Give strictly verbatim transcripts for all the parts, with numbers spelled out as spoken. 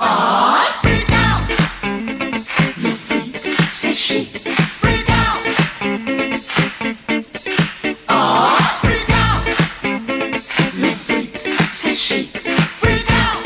Freak out, you freak, says she. Freak out, oh, freak out, you freak, says she. Freak out.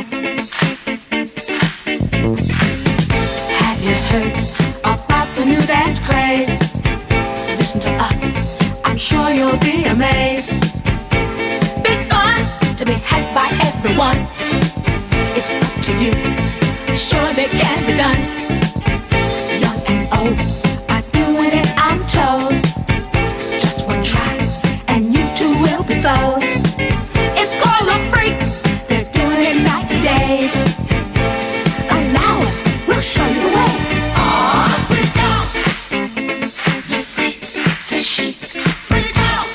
Have you heard about the new dance craze? Listen to us, I'm sure you'll be amazed. Big fun to be had by everyone. It's up to you, surely can be done. Young and old are doing it, I'm told. Just one try, and you too will be sold. It's called a freak, they're doing it night and day. Allow us, we'll show you the way. Oh, freak out, you freak, says she. Freak out.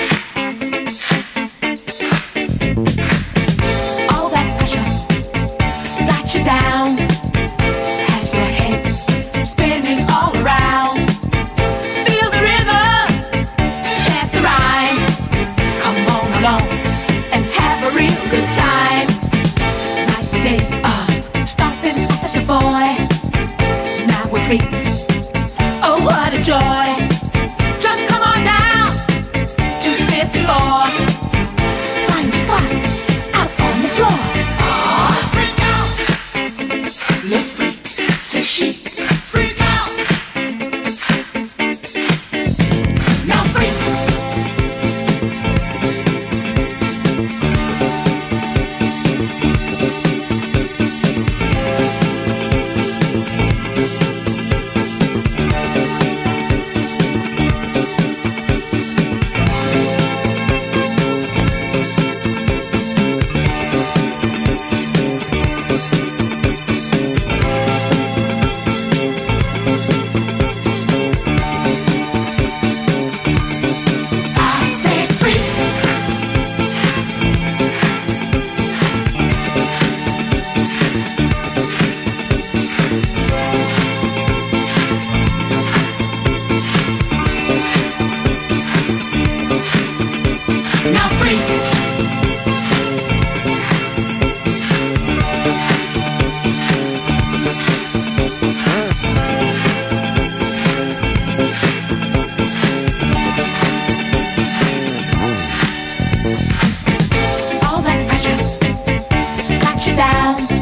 All that pressure got you down, has your head spinning all around. Feel the rhythm, chant the rhyme. Come on along and have a real good time. Like the days of stomping at the Savoy. Now we're free. Oh, what a joy! Just come on down to the fifth floor. Find a spot out on the floor. Oh, freak out, you freak, says she. Freak out. Now freak. I say freak. Now freak. All that pressure got you down.